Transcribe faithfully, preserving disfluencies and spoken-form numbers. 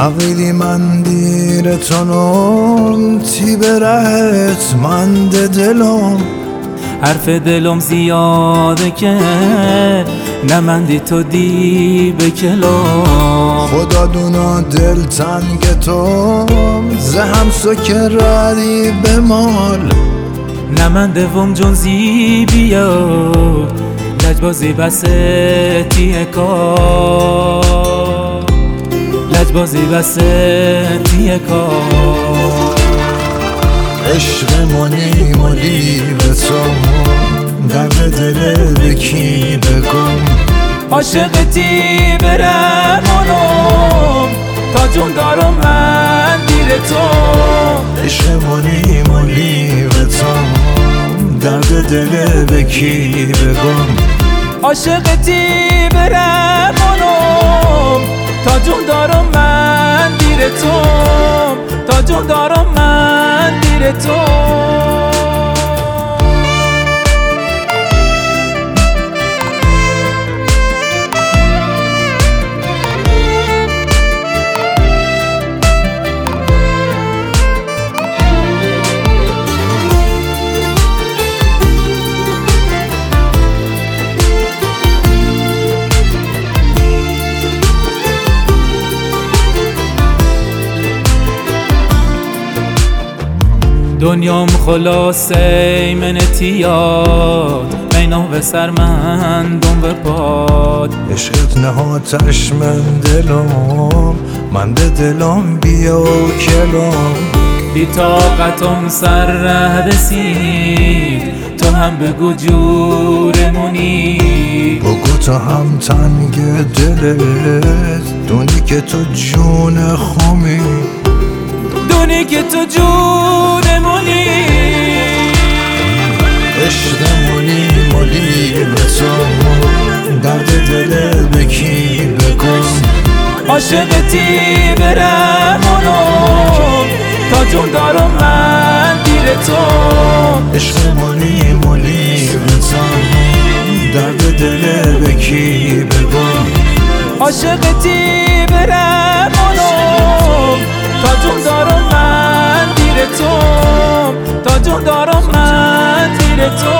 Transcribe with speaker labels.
Speaker 1: حقیقی من دیرتونم تی برهت من ده دلم
Speaker 2: حرف دلم زیاده که نمندی تو دی به کلام
Speaker 1: خدا دونا دل تنگ تو زهم سکراری به مال
Speaker 2: نمنده وم جون زی بیا لجبازی بسه تیه کار لجبازی بسه تیه کار
Speaker 1: عشق منی مالی به تو درد دل بکی بگم
Speaker 2: عاشقتی برمونم تا جون دارم من دیر تو
Speaker 1: عشق منی مالی به تو درد دل بکی بگم
Speaker 2: عاشقتی برمونم تا جون دارم من دیر تو تا جون دارم من دیر تو دنیام خلاصه من تیاد مینا به سر من دم به پاد
Speaker 1: عشقت نهاتش من دلم من به دلم بیا و کلم
Speaker 2: بی طاقتم سر ره رسید تو هم بگو جورمونی
Speaker 1: بگو تو هم تنگ دلت دونی که تو جون خومی
Speaker 2: دونی که تو جونمونی
Speaker 1: عشق منی مالی به تو درد دل بکی بگم
Speaker 2: عاشقتی برمونم تا جون دارم من دیر تو
Speaker 1: عشق منی مالی به تو درد دل بکی بگم
Speaker 2: عاشقتی برمونم تا جون دارم من دیر تو تا جون دارم من دیر تو